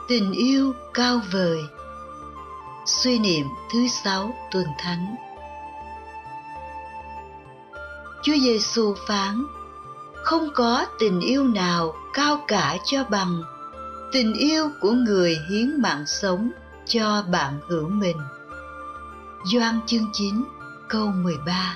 Tình yêu cao vời. Suy niệm thứ 6 tuần thánh. Chúa Giêsu phán: không có tình yêu nào cao cả cho bằng tình yêu của người hiến mạng sống cho bạn hữu mình. Gioan chương 9 câu 13.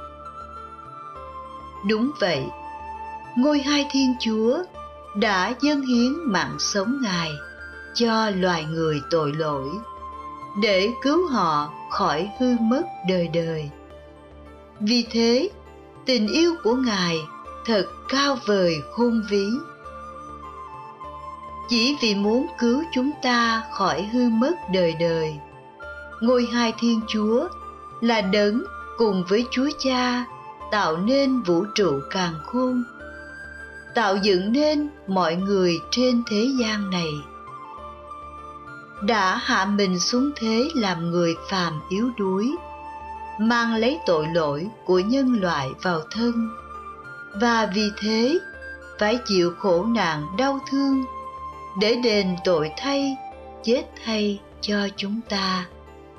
Đúng vậy, Ngôi Hai Thiên Chúa đã dâng hiến mạng sống Ngài cho loài người tội lỗi, để cứu họ khỏi hư mất đời đời. Vì thế, tình yêu của Ngài thật cao vời khôn ví. Chỉ vì muốn cứu chúng ta khỏi hư mất đời đời, Ngôi Hai Thiên Chúa là Đấng cùng với Chúa Cha tạo nên vũ trụ càn khôn, tạo dựng nên mọi người trên thế gian này, đã hạ mình xuống thế làm người phàm yếu đuối, mang lấy tội lỗi của nhân loại vào thân, và vì thế phải chịu khổ nạn đau thương để đền tội thay, chết thay cho chúng ta.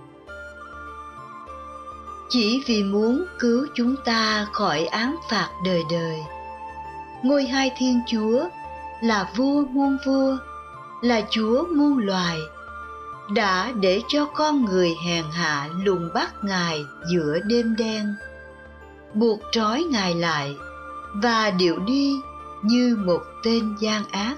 Chỉ vì muốn cứu chúng ta khỏi án phạt đời đời, Ngôi Hai Thiên Chúa là vua muôn vua, là Chúa muôn loài, đã để cho con người hèn hạ lùng bắt Ngài giữa đêm đen, buộc trói Ngài lại và điệu đi như một tên gian ác.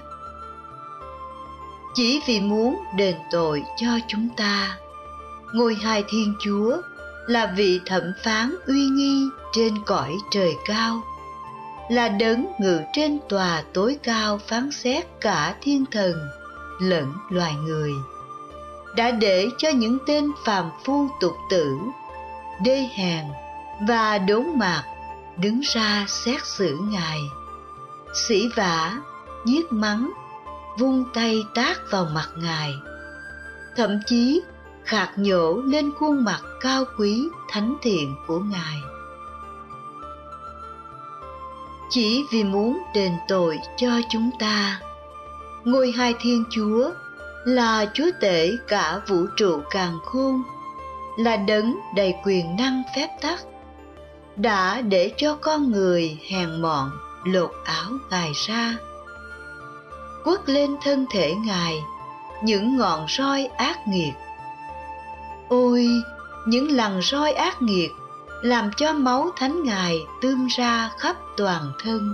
Chỉ vì muốn đền tội cho chúng ta, Ngôi Hai Thiên Chúa là vị thẩm phán uy nghi trên cõi trời cao, là Đấng ngự trên tòa tối cao phán xét cả thiên thần lẫn loài người, đã để cho những tên phàm phu tục tử, đê hèn và đốn mạt đứng ra xét xử Ngài, sỉ vả, nhiếc mắng, vung tay tát vào mặt Ngài, thậm chí khạc nhổ lên khuôn mặt cao quý thánh thiện của Ngài. Chỉ vì muốn đền tội cho chúng ta, Ngôi Hai Thiên Chúa là Chúa tể cả vũ trụ càn khôn, là Đấng đầy quyền năng phép tắc, đã để cho con người hèn mọn lột áo Ngài ra, quất lên thân thể Ngài những ngọn roi ác nghiệt. Ôi, những lằn roi ác nghiệt làm cho máu thánh Ngài tươm ra khắp toàn thân.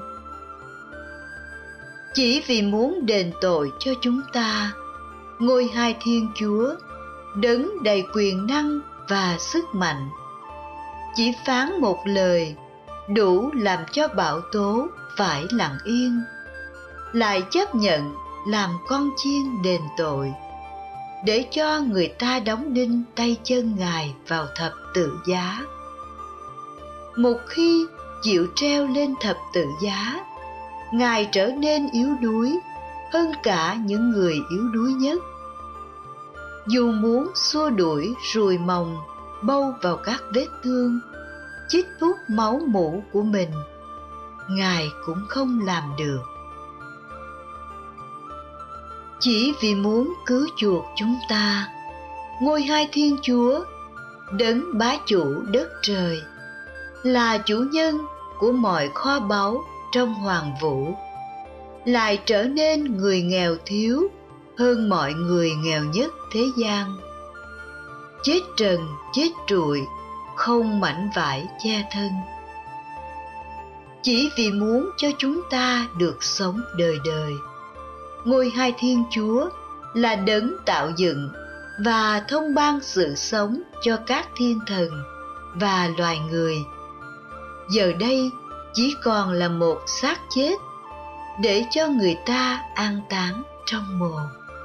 Chỉ vì muốn đền tội cho chúng ta, Ngôi Hai Thiên Chúa, Đấng đầy quyền năng và sức mạnh, chỉ phán một lời đủ làm cho bão tố phải lặng yên, lại chấp nhận làm con chiên đền tội, để cho người ta đóng đinh tay chân Ngài vào thập tự giá. Một khi chịu treo lên thập tự giá, Ngài trở nên yếu đuối hơn cả những người yếu đuối nhất. Dù muốn xua đuổi ruồi mòng bâu vào các vết thương, chích hút máu mủ của mình, Ngài cũng không làm được. Chỉ vì muốn cứu chuộc chúng ta, Ngôi Hai Thiên Chúa, Đấng bá chủ đất trời, là chủ nhân của mọi kho báu trong hoàng vũ, lại trở nên người nghèo thiếu hơn mọi người nghèo nhất thế gian, chết trần chết trụi, không mảnh vải che thân. Chỉ vì muốn cho chúng ta được sống đời đời, Ngôi Hai Thiên Chúa là Đấng tạo dựng và thông ban sự sống cho các thiên thần và loài người, giờ đây chỉ còn là một xác chết để cho người ta an táng trong mồ.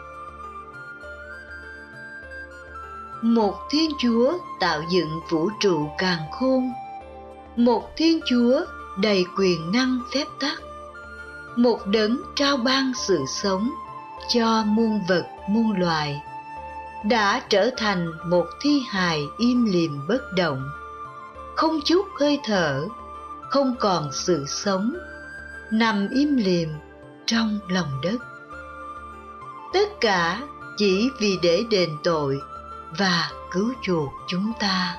Một Thiên Chúa tạo dựng vũ trụ càn khôn, một Thiên Chúa đầy quyền năng phép tắc, một Đấng trao ban sự sống cho muôn vật muôn loài, đã trở thành một thi hài im lìm bất động, không chút hơi thở, không còn sự sống, nằm im lìm trong lòng đất. tất cả chỉ vì để đền tội và cứu chuộc chúng ta.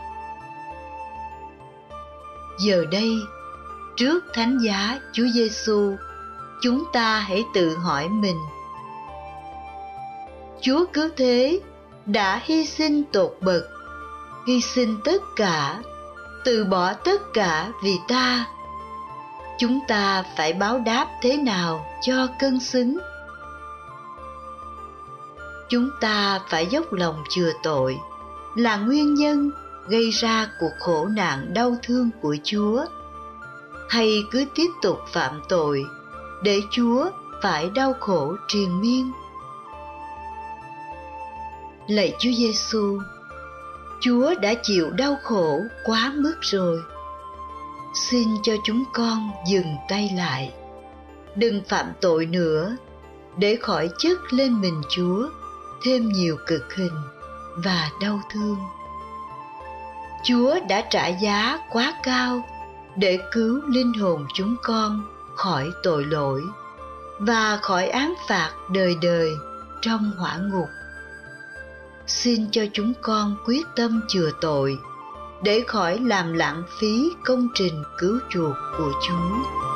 Giờ đây, trước thánh giá Chúa Giêsu, chúng ta hãy tự hỏi mình: Chúa cứu thế đã hy sinh tột bậc, hy sinh tất cả, từ bỏ tất cả vì ta. Chúng ta phải báo đáp thế nào cho cân xứng? Chúng ta phải dốc lòng chừa tội, là nguyên nhân gây ra cuộc khổ nạn đau thương của Chúa, hay cứ tiếp tục phạm tội để Chúa phải đau khổ triền miên? Lạy Chúa Giêsu, Chúa đã chịu đau khổ quá mức rồi. Xin cho chúng con dừng tay lại, đừng phạm tội nữa, để khỏi chất lên mình Chúa thêm nhiều cực hình và đau thương. Chúa đã trả giá quá cao để cứu linh hồn chúng con khỏi tội lỗi và khỏi án phạt đời đời trong hỏa ngục. Xin cho chúng con quyết tâm chừa tội để khỏi làm lãng phí công trình cứu chuộc của Chúa.